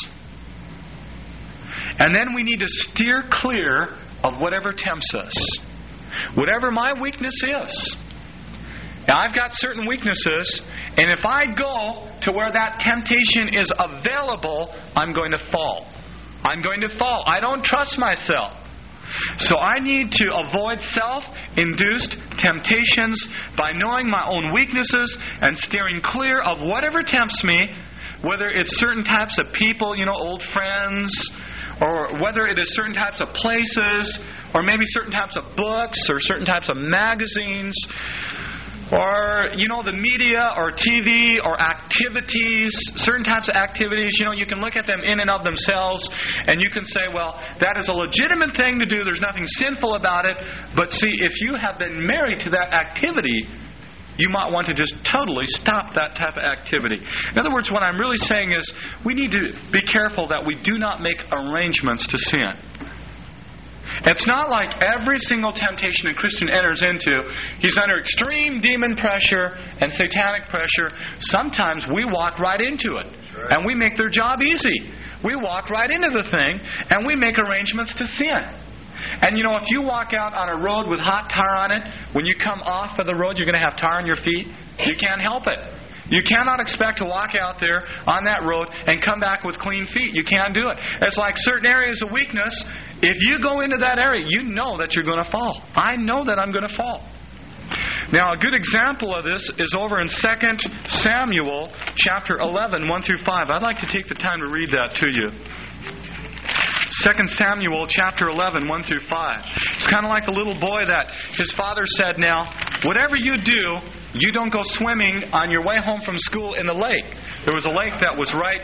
And then we need to steer clear of whatever tempts us. Whatever my weakness is. Now, I've got certain weaknesses, and if I go to where that temptation is available, I'm going to fall. I'm going to fall. I don't trust myself. So I need to avoid self-induced temptations by knowing my own weaknesses and steering clear of whatever tempts me, whether it's certain types of people, old friends, or whether it is certain types of places, or maybe certain types of books, or certain types of magazines, or, the media, or TV, or activities, certain types of activities. You can look at them in and of themselves, and you can say, well, that is a legitimate thing to do. There's nothing sinful about it. But see, if you have been married to that activity, you might want to just totally stop that type of activity. In other words, what I'm really saying is we need to be careful that we do not make arrangements to sin. It's not like every single temptation a Christian enters into, he's under extreme demon pressure and satanic pressure. Sometimes we walk right into it. And we make their job easy. We walk right into the thing and we make arrangements to sin. And if you walk out on a road with hot tar on it, when you come off of the road, you're going to have tar on your feet. You can't help it. You cannot expect to walk out there on that road and come back with clean feet. You can't do it. It's like certain areas of weakness. If you go into that area, you know that you're going to fall. I know that I'm going to fall. Now, a good example of this is over in 2 Samuel chapter 11, 1 through 5. I'd like to take the time to read that to you. 2 Samuel chapter 11, 1 through 5. It's kind of like the little boy that his father said, now, whatever you do, you don't go swimming on your way home from school in the lake. There was a lake that was right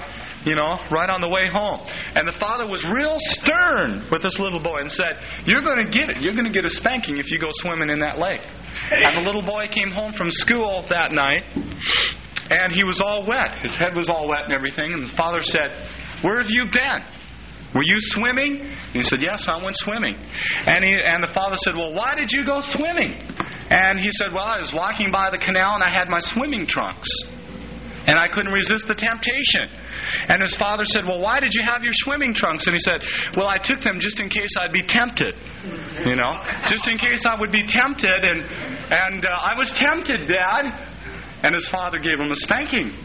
on the way home. And the father was real stern with this little boy and said, you're going to get it. You're going to get a spanking if you go swimming in that lake. And the little boy came home from school that night, and he was all wet. His head was all wet and everything. And the father said, where have you been? Were you swimming? And he said, yes, I went swimming. And the father said, well, why did you go swimming? And he said, well, I was walking by the canal and I had my swimming trunks. And I couldn't resist the temptation. And his father said, well, why did you have your swimming trunks? And he said, well, I took them just in case I'd be tempted. Just in case I would be tempted. And I was tempted, Dad. And his father gave him a spanking.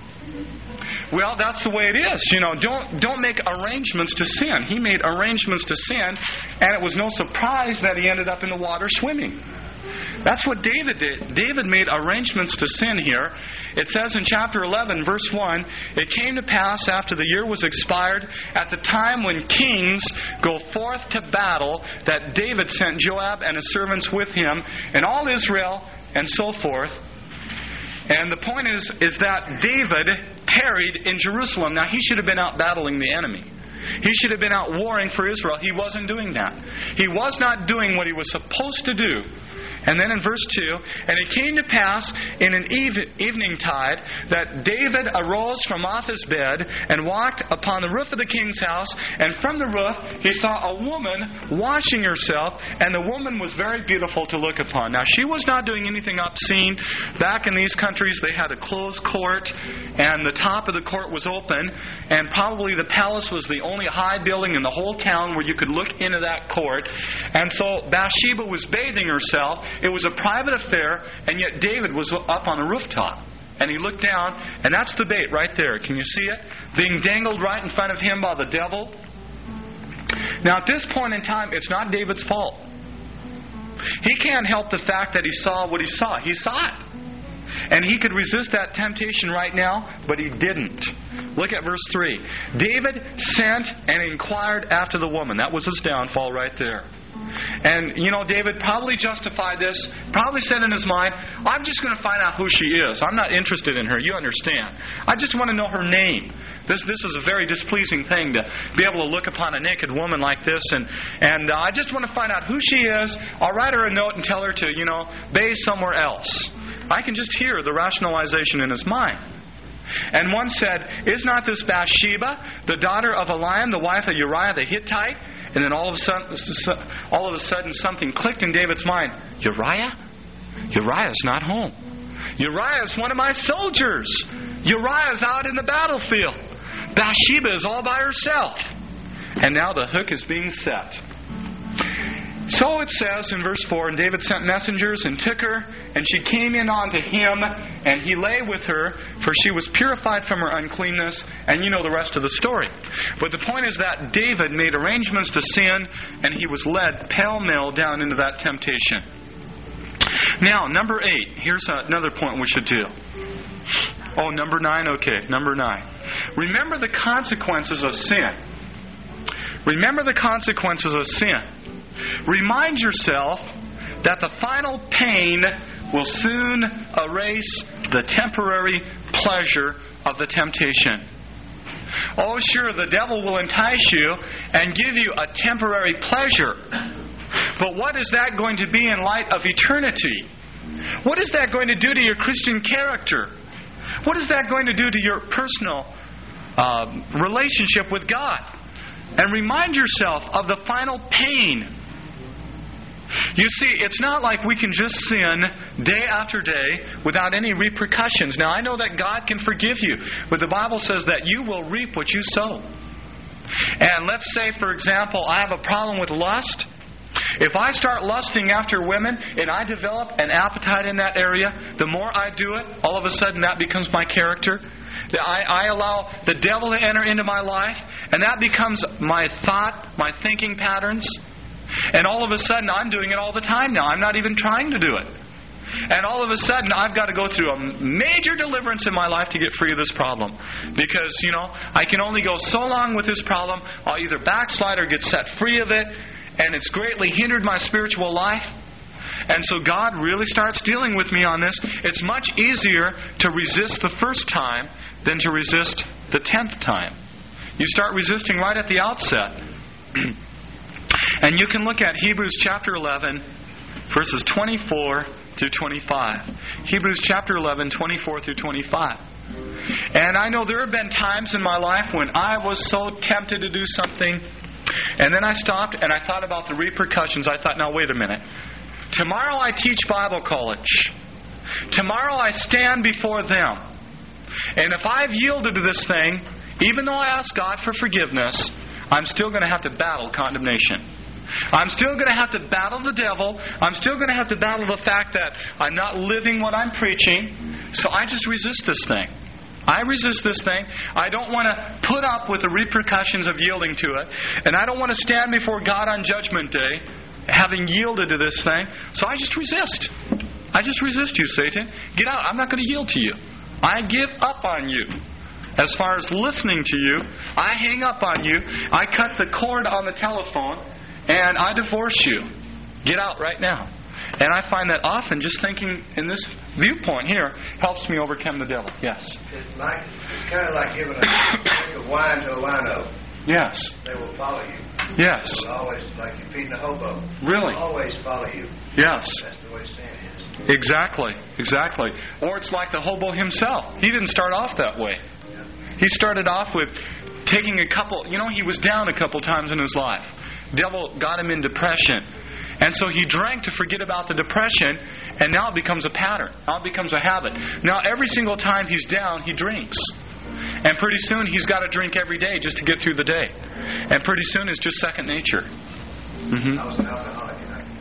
Well, that's the way it is. Don't make arrangements to sin. He made arrangements to sin, and it was no surprise that he ended up in the water swimming. That's what David did. David made arrangements to sin here. It says in chapter 11, verse 1, it came to pass after the year was expired, at the time when kings go forth to battle, that David sent Joab and his servants with him, and all Israel, and so forth. And the point is that David tarried in Jerusalem. Now, he should have been out battling the enemy. He should have been out warring for Israel. He wasn't doing that. He was not doing what he was supposed to do. And then in verse 2, and it came to pass in an evening tide that David arose from off his bed and walked upon the roof of the king's house, and from the roof he saw a woman washing herself, and the woman was very beautiful to look upon. Now, she was not doing anything obscene. Back in these countries, they had a closed court, and the top of the court was open, and probably the palace was the only high building in the whole town where you could look into that court. And so Bathsheba was bathing herself. It was a private affair, and yet David was up on a rooftop. And he looked down, and that's the bait right there. Can you see it? Being dangled right in front of him by the devil. Now, at this point in time, it's not David's fault. He can't help the fact that he saw what he saw. He saw it. And he could resist that temptation right now, but he didn't. Look at verse 3. David sent and inquired after the woman. That was his downfall right there. And, David probably justified this, probably said in his mind, I'm just going to find out who she is. I'm not interested in her. You understand. I just want to know her name. This is a very displeasing thing to be able to look upon a naked woman like this. And I just want to find out who she is. I'll write her a note and tell her to, bathe somewhere else. I can just hear the rationalization in his mind. And one said, is not this Bathsheba, the daughter of Eliam, the wife of Uriah the Hittite? And then all of a sudden something clicked in David's mind. Uriah? Uriah's not home. Uriah's one of my soldiers. Uriah's out in the battlefield. Bathsheba is all by herself. And now the hook is being set. So it says in verse 4, and David sent messengers and took her, and she came in unto him, and he lay with her, for she was purified from her uncleanness, and you know the rest of the story. But the point is that David made arrangements to sin, and he was led pell-mell down into that temptation. Now, number 8. Here's another point we should do. Oh, number 9? Okay, number 9. Remember the consequences of sin. Remember the consequences of sin. Remind yourself that the final pain will soon erase the temporary pleasure of the temptation. Oh, sure, the devil will entice you and give you a temporary pleasure. But what is that going to be in light of eternity? What is that going to do to your Christian character? What is that going to do to your personal relationship with God? And remind yourself of the final pain. You see, it's not like we can just sin day after day without any repercussions. Now, I know that God can forgive you, but the Bible says that you will reap what you sow. And let's say, for example, I have a problem with lust. If I start lusting after women and I develop an appetite in that area, the more I do it, all of a sudden that becomes my character. I allow the devil to enter into my life, and that becomes my thought, my thinking patterns. And all of a sudden, I'm doing it all the time now. I'm not even trying to do it. And all of a sudden, I've got to go through a major deliverance in my life to get free of this problem. Because, I can only go so long with this problem. I'll either backslide or get set free of it. And it's greatly hindered my spiritual life. And so God really starts dealing with me on this. It's much easier to resist the first time than to resist the 10th time. You start resisting right at the outset. And you can look at Hebrews chapter 11, verses 24 through 25. Hebrews chapter 11, 24 through 25. And I know there have been times in my life when I was so tempted to do something, and then I stopped and I thought about the repercussions. I thought, now wait a minute. Tomorrow I teach Bible college. Tomorrow I stand before them. And if I've yielded to this thing, even though I ask God for forgiveness, I'm still going to have to battle condemnation. I'm still going to have to battle the devil. I'm still going to have to battle the fact that I'm not living what I'm preaching. So I just resist this thing. I resist this thing. I don't want to put up with the repercussions of yielding to it. And I don't want to stand before God on Judgment Day having yielded to this thing. So I just resist. I just resist you, Satan. Get out. I'm not going to yield to you. I give up on you. As far as listening to you, I hang up on you. I cut the cord on the telephone, and I divorce you. Get out right now. And I find that often just thinking in this viewpoint here helps me overcome the devil. Yes? It's kind of like giving a drink of wine to a wino. Yes. They will follow you. Yes. They will always, like you're feeding a hobo. Really? They will always follow you. Yes. That's the way sin is. Exactly. Or it's like the hobo himself. He didn't start off that way. He started off with taking a couple, he was down a couple times in his life. Devil got him in depression. And so he drank to forget about the depression, and now it becomes a pattern. Now it becomes a habit. Now every single time he's down, he drinks. And pretty soon he's got to drink every day just to get through the day. And pretty soon it's just second nature. I was an alcoholic.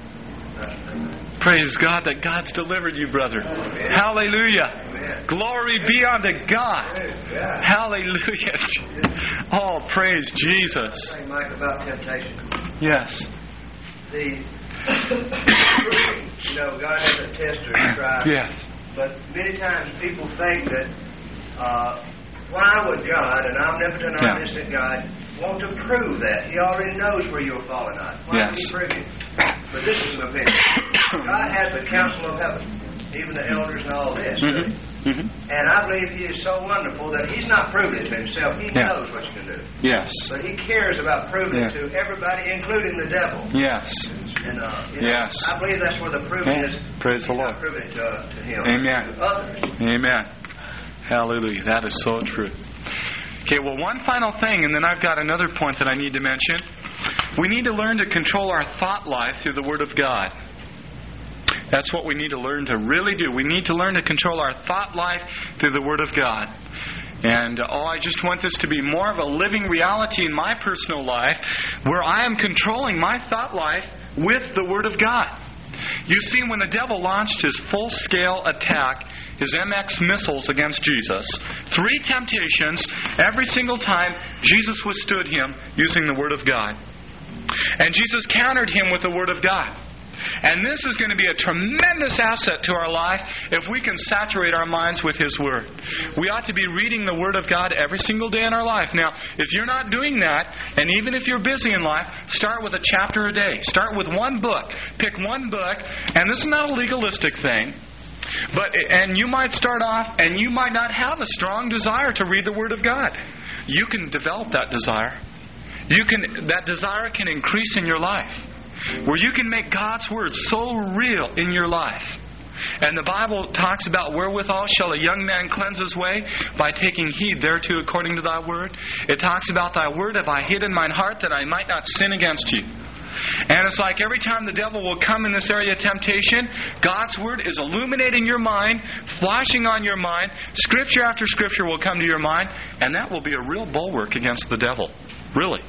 Praise God that God's delivered you, brother. Amen. Hallelujah. Amen. Glory be unto God. God. Hallelujah. Oh, praise Jesus. Saying, Mike, about temptation. Yes. God has a tester to try. Yes. But many times people think that why would God, an omnipotent, omniscient God, want to prove that? He already knows where you'll fall or not. Why would He prove it? But this is an opinion. God has the counsel of heaven, even the elders and all this. And I believe He is so wonderful that He's not proving it to Himself. He knows what you can do. Yes. But He cares about proving it to everybody, including the devil. Yes. And yes. I believe that's where the proving is. Praise the Lord. Proving it to Him. Amen. To others. Amen. Hallelujah. That is so true. Okay, well, one final thing, and then I've got another point that I need to mention. We need to learn to control our thought life through the Word of God. That's what we need to learn to really do. We need to learn to control our thought life through the Word of God. And I just want this to be more of a living reality in my personal life, where I am controlling my thought life with the Word of God. You see, when the devil launched his full-scale attack, his MX missiles against Jesus, 3 temptations, every single time Jesus withstood him using the Word of God. And Jesus countered him with the Word of God. And this is going to be a tremendous asset to our life if we can saturate our minds with His Word. We ought to be reading the Word of God every single day in our life. Now, if you're not doing that, and even if you're busy in life, start with a chapter a day. Start with one book. Pick one book. And this is not a legalistic thing. And you might start off, and you might not have a strong desire to read the Word of God. You can develop that desire. That desire can increase in your life, where you can make God's Word so real in your life. And the Bible talks about wherewithal shall a young man cleanse his way, by taking heed thereto according to thy word. It talks about thy word have I hid in mine heart, that I might not sin against you. And it's like every time the devil will come in this area of temptation, God's Word is illuminating your mind, flashing on your mind. Scripture after Scripture will come to your mind, and that will be a real bulwark against the devil. Really.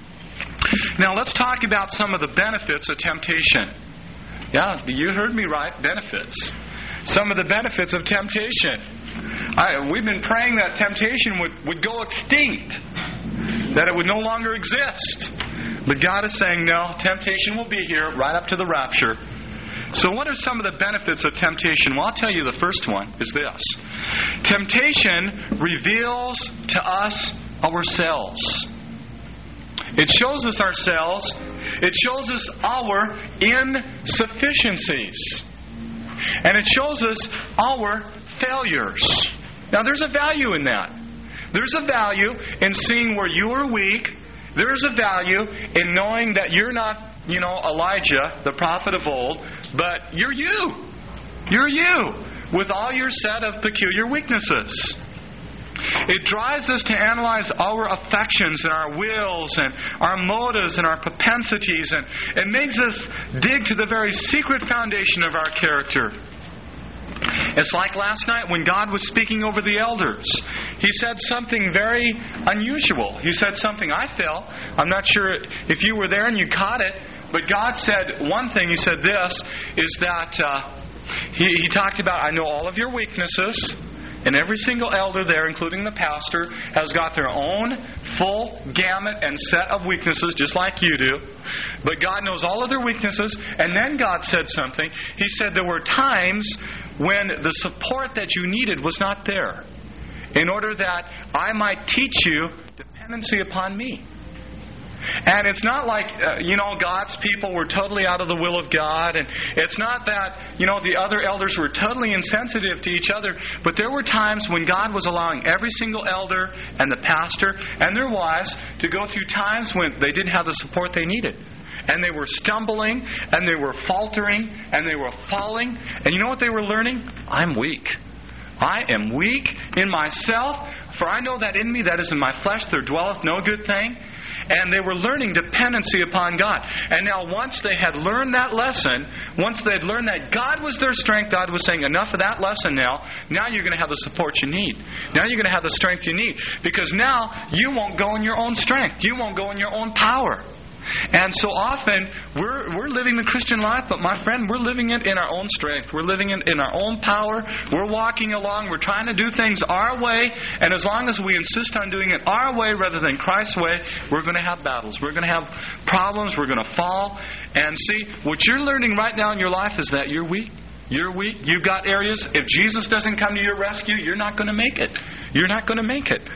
Now let's talk about some of the benefits of temptation. Yeah, you heard me right. Benefits. Some of the benefits of temptation. We've been praying that temptation would go extinct, that it would no longer exist. But God is saying, no, temptation will be here right up to the rapture. So what are some of the benefits of temptation? Well, I'll tell you the first one is this. Temptation reveals to us ourselves. It shows us ourselves. It shows us our insufficiencies. And it shows us our failures. Now, there's a value in that. There's a value in seeing where you are weak. There's a value in knowing that you're not, Elijah, the prophet of old, but you're you. You're you, with all your set of peculiar weaknesses. It drives us to analyze our affections and our wills and our motives and our propensities, and it makes us dig to the very secret foundation of our character. It's like last night when God was speaking over the elders. He said something very unusual. He said something I felt. I'm not sure if you were there and you caught it, but God said one thing. He said this, is that He talked about, I know all of your weaknesses. And every single elder there, including the pastor, has got their own full gamut and set of weaknesses, just like you do. But God knows all of their weaknesses. And then God said something. He said there were times when the support that you needed was not there, in order that I might teach you dependency upon me. And it's not like, God's people were totally out of the will of God. And it's not that, the other elders were totally insensitive to each other. But there were times when God was allowing every single elder and the pastor and their wives to go through times when they didn't have the support they needed. And they were stumbling, and they were faltering, and they were falling. And you know what they were learning? I'm weak. I am weak in myself, for I know that in me, that is in my flesh, there dwelleth no good thing. And they were learning dependency upon God. And now once they had learned that lesson, once they had learned that God was their strength, God was saying, enough of that lesson now. Now you're going to have the support you need. Now you're going to have the strength you need. Because now you won't go in your own strength. You won't go in your own power. And so often, we're living the Christian life, but my friend, we're living it in our own strength. We're living it in our own power. We're walking along. We're trying to do things our way. And as long as we insist on doing it our way rather than Christ's way, we're going to have battles. We're going to have problems. We're going to fall. And see, what you're learning right now in your life is that you're weak. You're weak. You've got areas. If Jesus doesn't come to your rescue, you're not going to make it. you're not going to make it.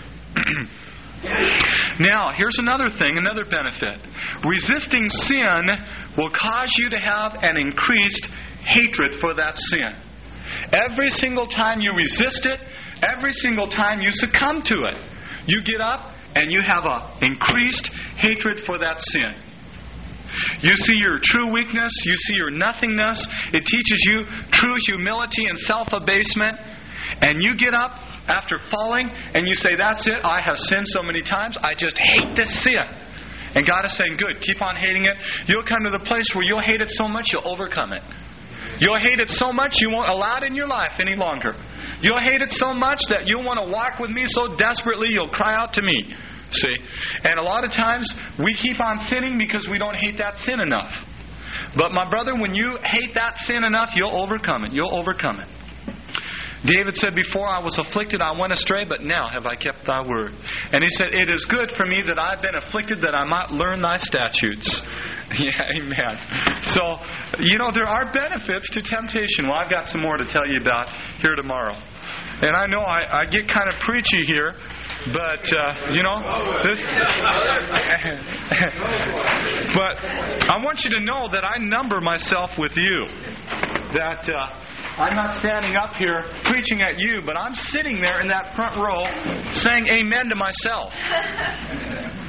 Now, here's another thing, another benefit. Resisting sin will cause you to have an increased hatred for that sin. Every single time you resist it, every single time you succumb to it, you get up and you have an increased hatred for that sin. You see your true weakness, you see your nothingness. It teaches you true humility and self-abasement. And you get up after falling and you say, that's it, I have sinned so many times, I just hate this sin. And God is saying, good, keep on hating it. You'll come to the place where you'll hate it so much you'll overcome it. You'll hate it so much you won't allow it in your life any longer. You'll hate it so much that you'll want to walk with me so desperately you'll cry out to me. See? And a lot of times we keep on sinning because we don't hate that sin enough. But my brother, when you hate that sin enough, you'll overcome it. You'll overcome it. David said, before I was afflicted, I went astray, but now have I kept thy word. And he said, it is good for me that I've been afflicted, that I might learn thy statutes. Yeah, amen. So, there are benefits to temptation. Well, I've got some more to tell you about here tomorrow. And I know I get kind of preachy here, but, this... But I want you to know that I number myself with you. That I'm not standing up here preaching at you, but I'm sitting there in that front row saying amen to myself.